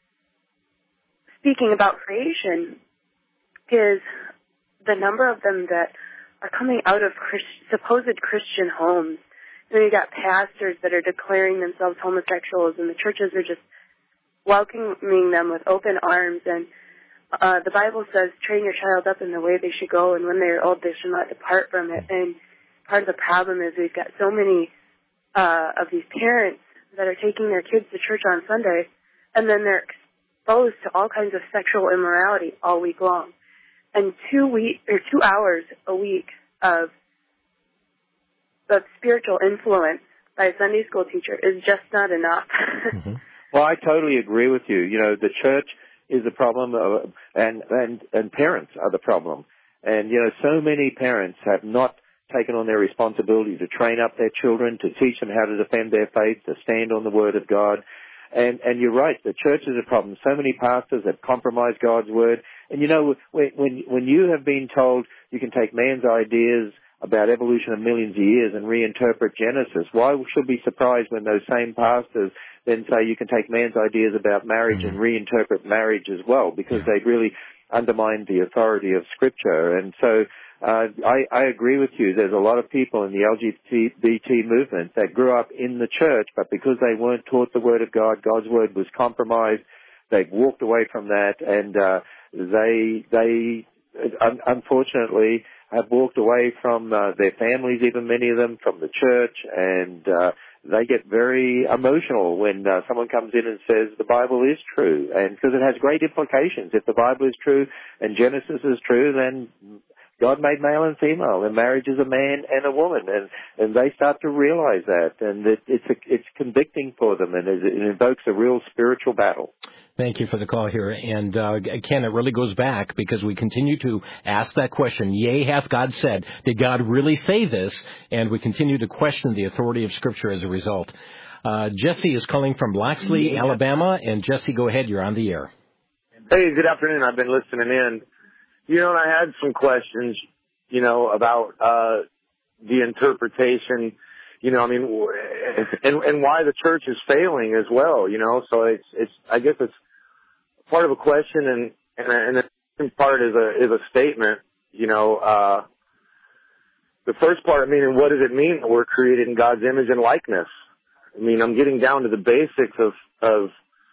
speaking about creation is the number of them that are coming out of Christ, supposed Christian homes And then you got pastors that are declaring themselves homosexuals, and the churches are just welcoming them with open arms. And uh, the Bible says, train your child up in the way they should go, and when they are old, they should not depart from it. And part of the problem is we've got so many uh, of these parents that are taking their kids to church on Sunday, and then they're exposed to all kinds of sexual immorality all week long. And two week or two hours a week of of spiritual influence by a Sunday school teacher is just not enough. Mm-hmm. Well, I totally agree with you. You know, the church is the problem, uh, and and and parents are the problem. And you know, so many parents have not taken on their responsibility to train up their children, to teach them how to defend their faith, to stand on the Word of God. And and you're right, the church is a problem. So many pastors have compromised God's Word. And you know, when when, when you have been told you can take man's ideas about evolution of millions of years and reinterpret Genesis, why should we be surprised when those same pastors then say you can take man's ideas about marriage mm-hmm. and reinterpret marriage as well, because yeah. they really undermine the authority of Scripture. And so uh, I, I agree with you. There's a lot of people in the L G B T movement that grew up in the church, but because they weren't taught the Word of God, God's Word was compromised. They've walked away from that, and uh, they they un- unfortunately have walked away from uh, their families, even many of them, from the church, and uh, they get very emotional when uh, someone comes in and says the Bible is true, and because it has great implications. If the Bible is true and Genesis is true, then God made male and female, and marriage is a man and a woman, and, and they start to realize that, and it, it's a, it's convicting for them, and it, it invokes a real spiritual battle. Thank you for the call here. And, uh, Ken, it really goes back because we continue to ask that question, yea, hath God said? Did God really say this? And we continue to question the authority of Scripture as a result. Uh, Jesse is calling from Blacksley, yeah. Alabama. And, Jesse, go ahead. You're on the air. Hey, good afternoon. I've been listening in. You know, and I had some questions, you know, about uh, the interpretation, you know, I mean, and, and why the church is failing as well, you know. So it's, it's I guess it's part of a question, and and, and the second part is a is a statement, you know. Uh, the first part, I mean, and what does it mean that we're created in God's image and likeness? I mean, I'm getting down to the basics of of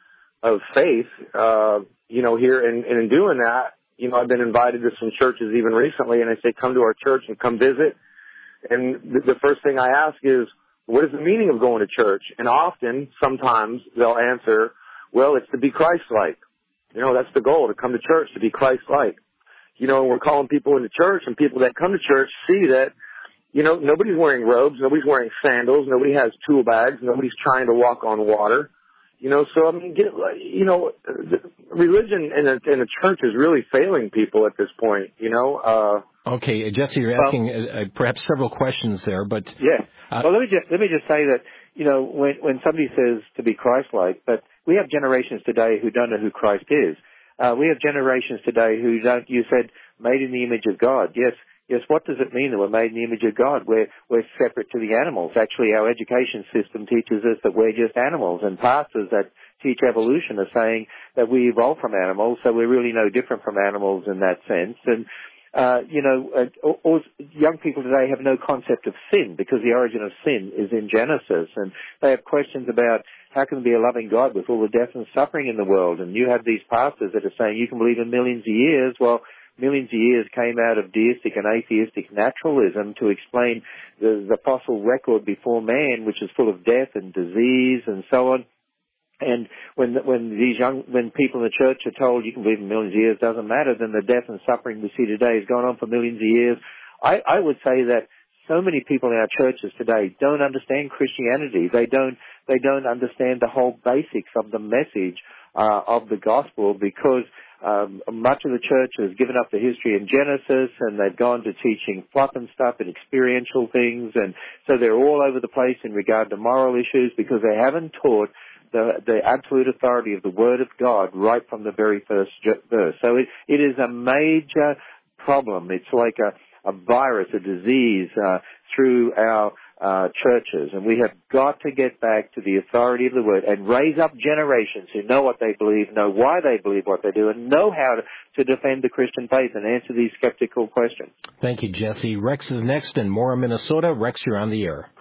of faith, uh, you know, here, and, and in doing that, you know, I've been invited to some churches even recently, and they say, come to our church and come visit. And the, the first thing I ask is, what is the meaning of going to church? And often, sometimes, they'll answer, well, it's to be Christ-like. You know, that's the goal, to come to church, to be Christ-like. You know, we're calling people into church, and people that come to church see that, you know, nobody's wearing robes, nobody's wearing sandals, nobody has tool bags, nobody's trying to walk on water. You know, so, I mean, get, you know, religion and the, and the church is really failing people at this point, you know. Uh, okay, Jesse, you're asking uh, perhaps several questions there, but... Yeah. Uh, well, let me just let me just say that, you know, when, when somebody says to be Christ-like, but we have generations today who don't know who Christ is. Uh, we have generations today who don't, you said, made in the image of God. Yes, yes, what does it mean that we're made in the image of God? We're, we're separate to the animals. Actually, our education system teaches us that we're just animals, and pastors that teach evolution are saying that we evolved from animals, so we're really no different from animals in that sense. And, uh, you know, uh, all, young people today have no concept of sin, because the origin of sin is in Genesis, and they have questions about how can there be a loving God with all the death and suffering in the world? And you have these pastors that are saying you can believe in millions of years. Well, millions of years came out of deistic and atheistic naturalism to explain the, the fossil record before man, which is full of death and disease and so on. And when when these young when people in the church are told you can believe in millions of years, doesn't matter, then the death and suffering we see today has gone on for millions of years. I, I would say that so many people in our churches today don't understand Christianity. They don't they don't understand the whole basics of the message uh, of the gospel, because Um, much of the church has given up the history in Genesis, and they've gone to teaching fluff and stuff and experiential things, and so they're all over the place in regard to moral issues, because they haven't taught the, the absolute authority of the Word of God right from the very first verse. So it, it is a major problem. It's like a, a virus, a disease uh, through our Uh, churches, and we have got to get back to the authority of the Word and raise up generations who know what they believe, know why they believe what they do, and know how to, to defend the Christian faith and answer these skeptical questions. Thank you, Jesse. Rex is next in Mora, Minnesota. Rex, you're on the air.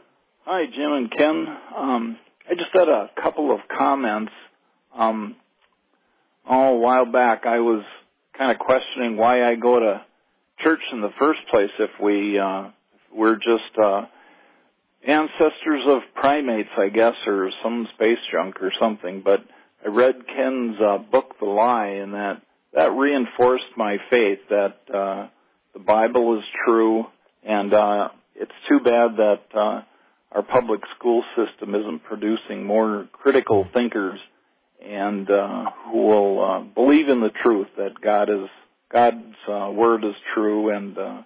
Hi, Jim and Ken. Um, I just had a couple of comments. Um, oh, a while back, I was kind of questioning why I go to church in the first place if we uh, we're just uh, ancestors of primates, I guess, or some space junk or something. But I read Ken's uh, book, The Lie, and that that reinforced my faith that uh, the Bible is true, and uh, it's too bad that uh, our public school system isn't producing more critical thinkers and uh, who will uh, believe in the truth that God is God's uh, word is true, and uh,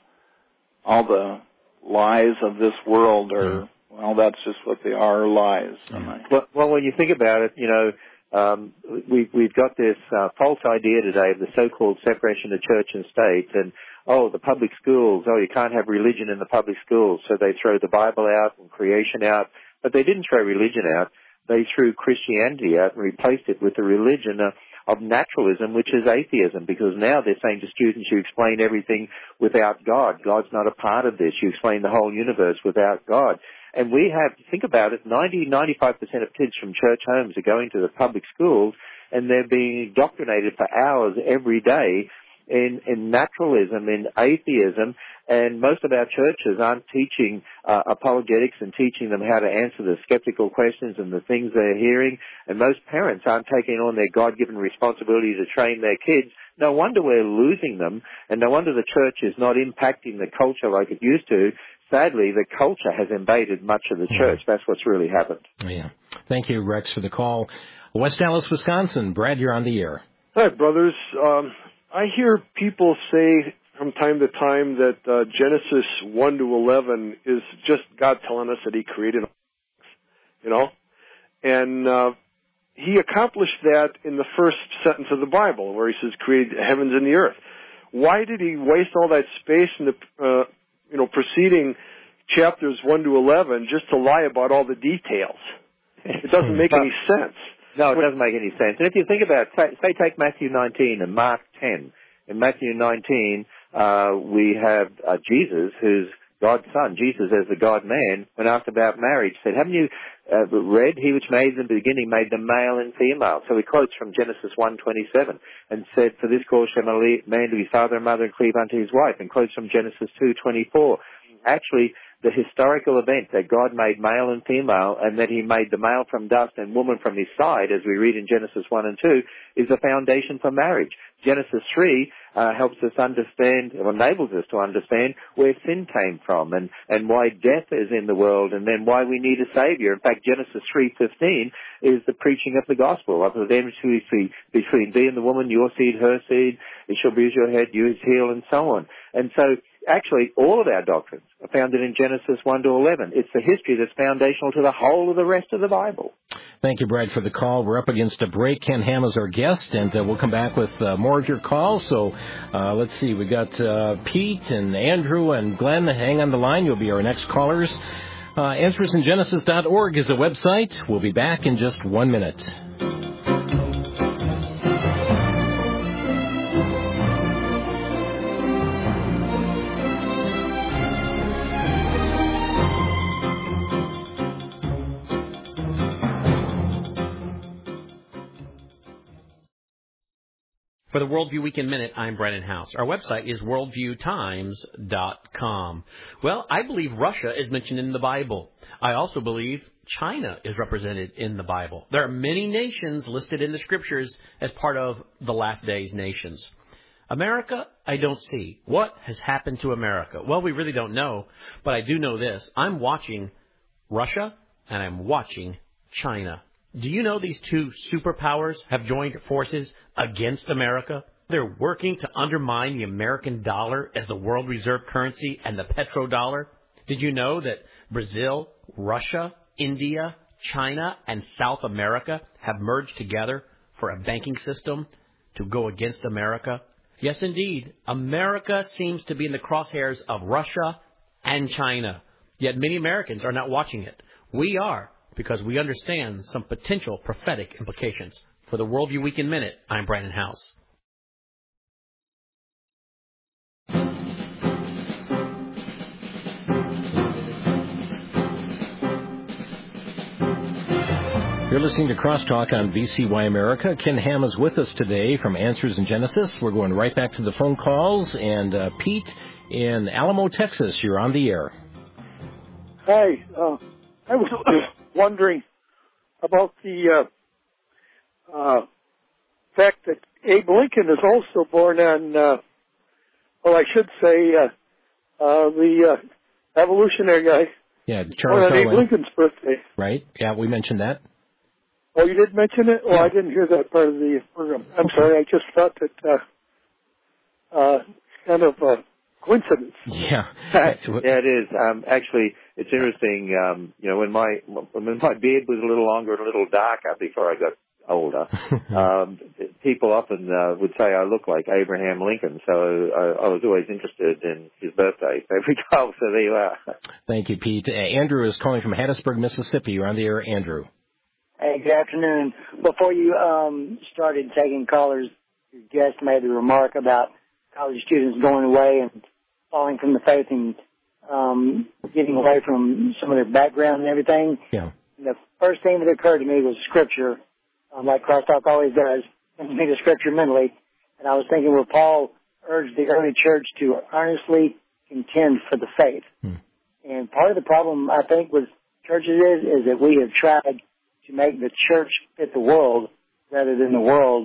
all the lies of this world are, well, that's just what they are, lies. I... Well, well, when you think about it, you know, um, we, we've got this uh, false idea today of the so-called separation of church and state, and oh, the public schools, oh, you can't have religion in the public schools, so they throw the Bible out and creation out. But they didn't throw religion out. They threw Christianity out and replaced it with the religion uh, of naturalism, which is atheism, because now they're saying to students, you explain everything without God. God's not a part of this. You explain the whole universe without God. And we have, think about it, ninety, ninety-five percent of kids from church homes are going to the public schools, and they're being indoctrinated for hours every day in, in naturalism, in atheism, and most of our churches aren't teaching uh, apologetics and teaching them how to answer the skeptical questions and the things they're hearing, and most parents aren't taking on their God-given responsibility to train their kids. No wonder we're losing them, and no wonder the church is not impacting the culture like it used to. Sadly, the culture has invaded much of the church. That's what's really happened. Yeah. Thank you, Rex, for the call. West Dallas, Wisconsin. Brad, you're on the air. Hi, brothers. Um, I hear people say from time to time that uh, Genesis one to eleven is just God telling us that He created all things, you know? And uh, He accomplished that in the first sentence of the Bible, where He says, created the heavens and the earth. Why did He waste all that space in the, uh, you know, preceding chapters one to eleven just to lie about all the details? It doesn't make any sense. No, it doesn't make any sense. And if you think about it, say, say take Matthew nineteen and Mark ten. In Matthew nineteen, uh, we have uh, Jesus, who's God's son. Jesus, as the God-man, when asked about marriage, said, haven't you uh, read, He which made them in the beginning made them male and female? So he quotes from Genesis one twenty-seven and said, for this cause shall a man to his father and mother and cleave unto his wife, and quotes from Genesis two twenty-four. Actually, the historical event that God made male and female, and that He made the male from dust and woman from his side, as we read in Genesis one and two, is the foundation for marriage. Genesis three uh, helps us understand, or enables us to understand, where sin came from, and, and why death is in the world, and then why we need a Savior. In fact, Genesis three fifteen is the preaching of the gospel, of the enmity between thee and the woman, your seed, her seed, it shall bruise your head, you his heel, and so on. And so, actually, all of our doctrines are founded in Genesis one to eleven. It's the history that's foundational to the whole of the rest of the Bible. Thank you, Brad, for the call. We're up against a break. Ken Ham is our guest, and uh, we'll come back with uh, more of your calls. So uh, let's see. We got uh, Pete and Andrew and Glenn. Hang on the line. You'll be our next callers. Uh, answers in genesis dot org is the website. We'll be back in just one minute. For the Worldview Weekend Minute, I'm Brennan House. Our website is worldview times dot com. Well, I believe Russia is mentioned in the Bible. I also believe China is represented in the Bible. There are many nations listed in the Scriptures as part of the last days nations. America, I don't see. What has happened to America? Well, we really don't know, but I do know this. I'm watching Russia and I'm watching China. Do you know these two superpowers have joined forces against America? They're working to undermine the American dollar as the world reserve currency and the petrodollar. Did you know that Brazil, Russia, India, China, and South America have merged together for a banking system to go against America? Yes, indeed. America seems to be in the crosshairs of Russia and China. Yet many Americans are not watching it. We are, because we understand some potential prophetic implications. For the Worldview Weekend Minute, I'm Brandon House. You're listening to Crosstalk on V C Y America. Ken Ham is with us today from Answers in Genesis. We're going right back to the phone calls. And uh, Pete in Alamo, Texas, you're on the air. Hi. Uh, I was wondering about the uh, uh, fact that Abe Lincoln is also born on, uh, well, I should say, uh, uh, the uh, evolutionary guy. Yeah, Charles Born on Abe Darwin. Lincoln's birthday. Right? Yeah, we mentioned that. Oh, you did mention it? Oh, Yeah. I didn't hear that part of the program. I'm sorry. I just thought that uh, uh, kind of a coincidence. Yeah. yeah, it is. Um, actually, it's interesting. Um, you know, when my when my beard was a little longer and a little darker before I got older, um, people often uh, would say I look like Abraham Lincoln. So I, I was always interested in his birthday. So every time, so there you are. Thank you, Pete. Uh, Andrew is calling from Hattiesburg, Mississippi. You're on the air, Andrew. Hey, good afternoon. Before you um, started taking callers, your guest made the remark about college students going away and falling from the faith and um, getting away from some of their background and everything. Yeah. And the first thing that occurred to me was Scripture, um, like Crosstalk always does, and me the Scripture mentally. And I was thinking where Paul urged the early church to earnestly contend for the faith. Hmm. And part of the problem, I think, with churches is, is that we have tried to make the church fit the world rather than the world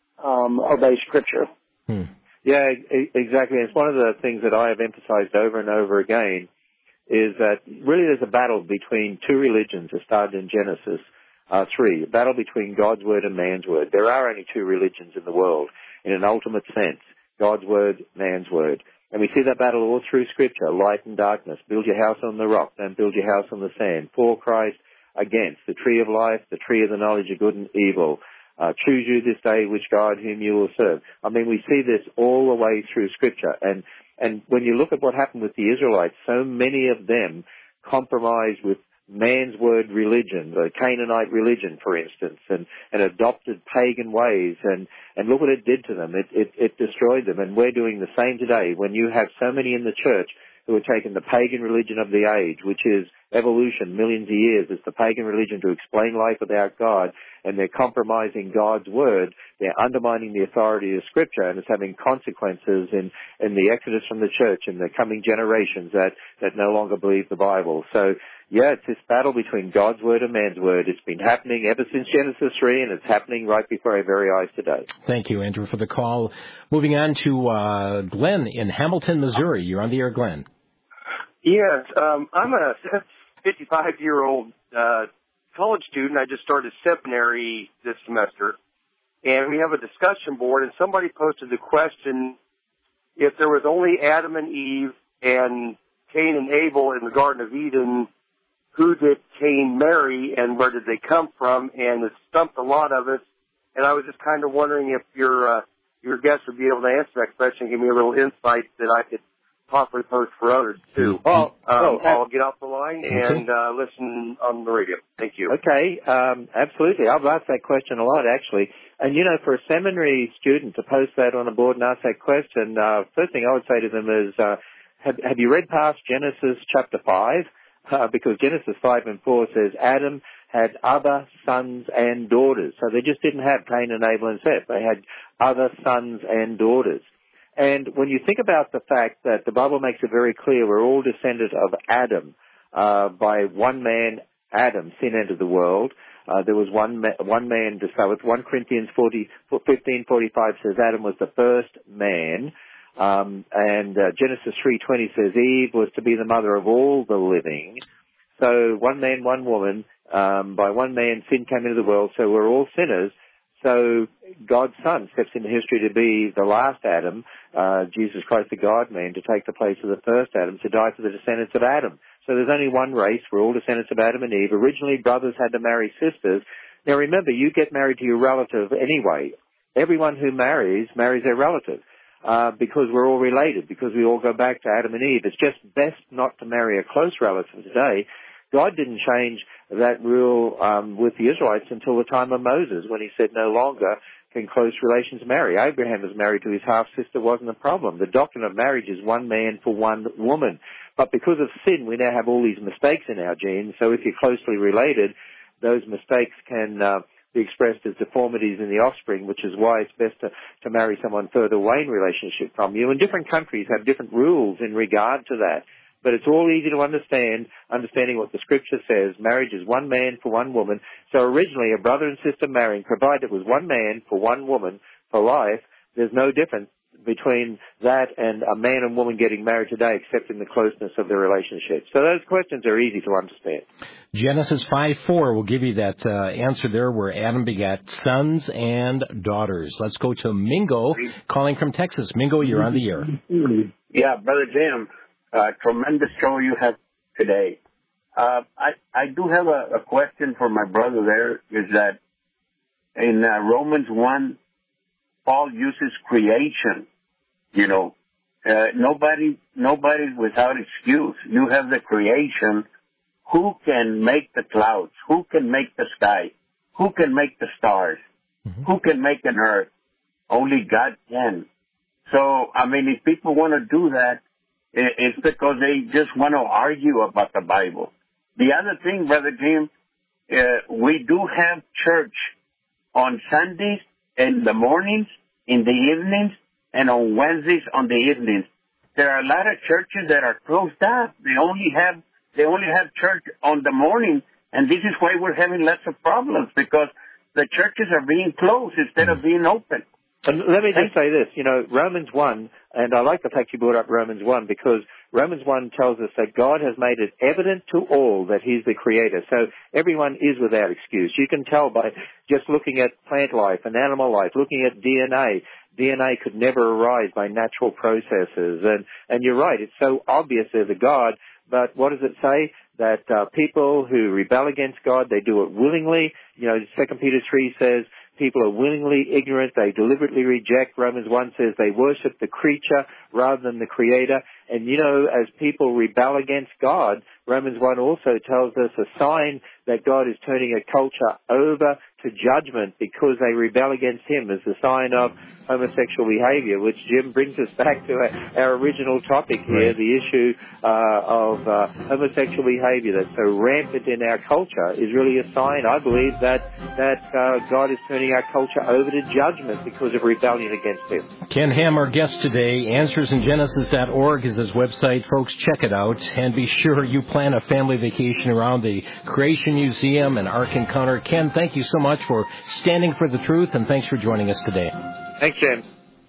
um, obey Scripture. Hmm. Yeah, e- exactly. It's one of the things that I have emphasized over and over again is that really there's a battle between two religions that started in Genesis uh, three, a battle between God's Word and man's Word. There are only two religions in the world in an ultimate sense, God's Word, man's Word. And we see that battle all through Scripture, light and darkness, build your house on the rock, don't build your house on the sand, for Christ, against the tree of life, the tree of the knowledge of good and evil. Uh, choose you this day which God whom you will serve. I mean, we see this all the way through Scripture. And, and when you look at what happened with the Israelites, so many of them compromised with man's word religion, the Canaanite religion, for instance, and, and adopted pagan ways. And, and look what it did to them. It, it, it destroyed them. And we're doing the same today when you have so many in the church who are taking the pagan religion of the age, which is evolution, millions of years. It's the pagan religion to explain life without God, and they're compromising God's word. They're undermining the authority of Scripture, and it's having consequences in, in the exodus from the church and the coming generations that, that no longer believe the Bible. So, yeah, it's this battle between God's word and man's word. It's been happening ever since Genesis three, and it's happening right before our very eyes today. Thank you, Andrew, for the call. Moving on to uh, Glenn in Hamilton, Missouri. You're on the air, Glenn. Yes, um, I'm a fifty-five-year-old uh, college student. I just started seminary this semester, and we have a discussion board, and somebody posted the question, if there was only Adam and Eve and Cain and Abel in the Garden of Eden, who did Cain marry and where did they come from? And it stumped a lot of us, and I was just kind of wondering if your uh, your guest would be able to answer that question, give me a little insight that I could properly post for others, too. Well, um, oh, I'll get off the line and okay. uh, listen on the radio. Thank you. Okay, um, absolutely. I've asked that question a lot, actually. And, you know, for a seminary student to post that on a board and ask that question, uh, first thing I would say to them is, uh, have, have you read past Genesis chapter five? Uh, because Genesis five and four says Adam had other sons and daughters. So they just didn't have Cain and Abel and Seth. They had other sons and daughters. And when you think about the fact that the Bible makes it very clear we're all descended of Adam, uh, by one man, Adam, sin entered the world. Uh, there was one ma- one man to start with. First Corinthians fifteen forty-five says Adam was the first man. Um, and uh, Genesis three twenty says Eve was to be the mother of all the living. So one man, one woman, um, by one man sin came into the world, so we're all sinners. So God's Son steps into history to be the last Adam, uh, Jesus Christ, the God-man, to take the place of the first Adam, to die for the descendants of Adam. So there's only one race. We're all descendants of Adam and Eve. Originally, brothers had to marry sisters. Now remember, you get married to your relative anyway. Everyone who marries, marries their relative, uh, because we're all related, because we all go back to Adam and Eve. It's just best not to marry a close relative today. God didn't change that rule um, with the Israelites until the time of Moses, when he said no longer can close relations marry. Abraham was married to his half-sister, wasn't a problem. The doctrine of marriage is one man for one woman. But because of sin, we now have all these mistakes in our genes, so if you're closely related, those mistakes can uh, be expressed as deformities in the offspring, which is why it's best to, to marry someone further away in relationship from you. And different countries have different rules in regard to that. But it's all easy to understand, understanding what the Scripture says. Marriage is one man for one woman. So originally, a brother and sister marrying, provided it was one man for one woman for life, there's no difference between that and a man and woman getting married today, except in the closeness of their relationship. So those questions are easy to understand. Genesis five four will give you that uh, answer there, where Adam begat sons and daughters. Let's go to Mingo, calling from Texas. Mingo, you're on the air. Yeah, Brother Jim, uh, tremendous show you have today. Uh, I, I do have a, a question for my brother there, is that in uh, Romans one, Paul uses creation. You know, uh, nobody, nobody's without excuse. You have the creation. Who can make the clouds? Who can make the sky? Who can make the stars? Mm-hmm. Who can make an earth? Only God can. So, I mean, if people want to do that, it's because they just want to argue about the Bible. The other thing, Brother Jim, uh, we do have church on Sundays in the mornings, in the evenings, and on Wednesdays on the evenings. There are a lot of churches that are closed up. They only have they only have church on the morning, and this is why we're having lots of problems, because the churches are being closed instead of being open. And let me just say this, you know, Romans one, and I like the fact you brought up Romans one, because Romans one tells us that God has made it evident to all that He's the Creator. So everyone is without excuse. You can tell by just looking at plant life and animal life, looking at D N A. D N A could never arise by natural processes. And, and you're right, it's so obvious there's a God, but what does it say? That uh, people who rebel against God, they do it willingly. You know, Second Peter three says, people are willingly ignorant. They deliberately reject. Romans one says they worship the creature rather than the Creator. And, you know, as people rebel against God, Romans one also tells us a sign that God is turning a culture over to judgment because they rebel against Him is the sign of homosexual behavior, which, Jim, brings us back to our, our original topic here, right. The issue uh, of uh, homosexual behavior that's so rampant in our culture is really a sign, I believe, that, that uh, God is turning our culture over to judgment because of rebellion against Him. Ken Ham, our guest today. answers in genesis dot org is his website. Folks, check it out. And be sure you plan a family vacation around the Creation Museum and Ark Encounter. Ken, thank you so much for standing for the truth, and thanks for joining us today. Thanks, James.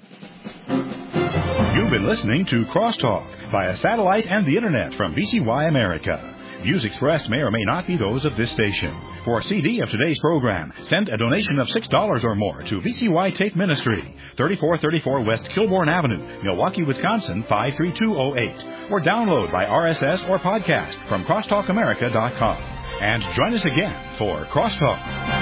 You've been listening to Crosstalk via satellite and the Internet from V C Y America. Views expressed may or may not be those of this station. For a C D of today's program, send a donation of six dollars or more to V C Y Tape Ministry, thirty-four thirty-four West Kilbourne Avenue, Milwaukee, Wisconsin, five three two oh eight. Or download by R S S or podcast from crosstalk america dot com. And join us again for Crosstalk.